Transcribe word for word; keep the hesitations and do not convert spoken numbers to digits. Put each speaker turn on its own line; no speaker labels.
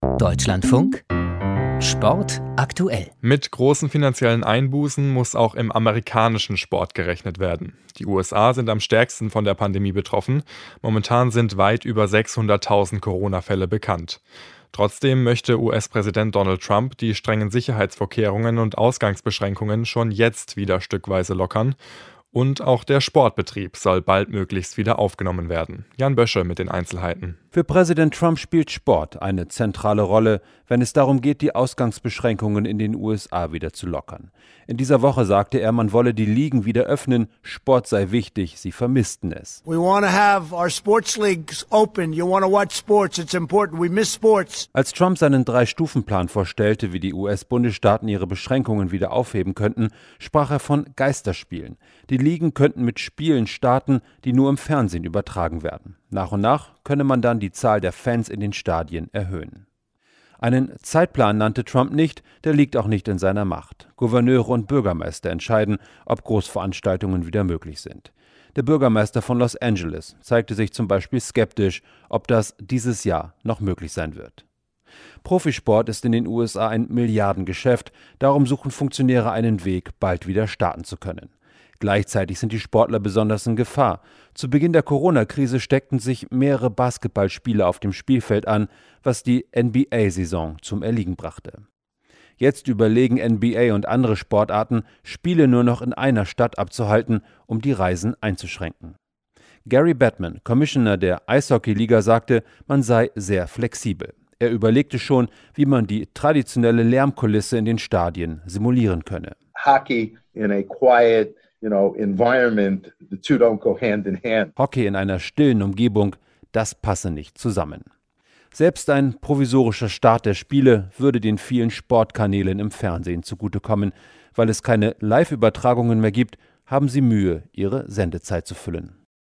Deutschlandfunk Sport aktuell.
Mit großen finanziellen Einbußen muss auch im amerikanischen Sport gerechnet werden. Die U S A sind am stärksten von der Pandemie betroffen. Momentan sind weit über sechshunderttausend Corona-Fälle bekannt. Trotzdem möchte U S-Präsident Donald Trump die strengen Sicherheitsvorkehrungen und Ausgangsbeschränkungen schon jetzt wieder stückweise lockern. Und auch der Sportbetrieb soll baldmöglichst wieder aufgenommen werden. Jan Bösche mit den Einzelheiten.
Für Präsident Trump spielt Sport eine zentrale Rolle, wenn es darum geht, die Ausgangsbeschränkungen in den U S A wieder zu lockern. In dieser Woche sagte er, man wolle die Ligen wieder öffnen, Sport sei wichtig, sie vermissten es.
We want to have our sports leagues open. You want to watch sports, it's important. We miss sports.
Als Trump seinen Drei-Stufen-Plan vorstellte, wie die U S-Bundesstaaten ihre Beschränkungen wieder aufheben könnten, sprach er von Geisterspielen. Die Ligen könnten mit Spielen starten, die nur im Fernsehen übertragen werden. Nach und nach könne man dann die Zahl der Fans in den Stadien erhöhen. Einen Zeitplan nannte Trump nicht, der liegt auch nicht in seiner Macht. Gouverneure und Bürgermeister entscheiden, ob Großveranstaltungen wieder möglich sind. Der Bürgermeister von Los Angeles zeigte sich zum Beispiel skeptisch, ob das dieses Jahr noch möglich sein wird. Profisport ist in den U S A ein Milliardengeschäft, darum suchen Funktionäre einen Weg, bald wieder starten zu können. Gleichzeitig sind die Sportler besonders in Gefahr. Zu Beginn der Corona-Krise steckten sich mehrere Basketballspieler auf dem Spielfeld an, was die N B A-Saison zum Erliegen brachte. Jetzt überlegen N B A und andere Sportarten, Spiele nur noch in einer Stadt abzuhalten, um die Reisen einzuschränken. Gary Bettman, Commissioner der Eishockey-Liga, sagte, man sei sehr flexibel. Er überlegte schon, wie man die traditionelle Lärmkulisse in den Stadien simulieren könne.
Hockey in a quiet You know, environment, the two don't go hand in hand.
Hockey in einer stillen Umgebung, das passe nicht zusammen. Selbst ein provisorischer Start der Spiele würde den vielen Sportkanälen im Fernsehen zugutekommen. Weil es keine Live-Übertragungen mehr gibt, haben sie Mühe, ihre Sendezeit zu füllen.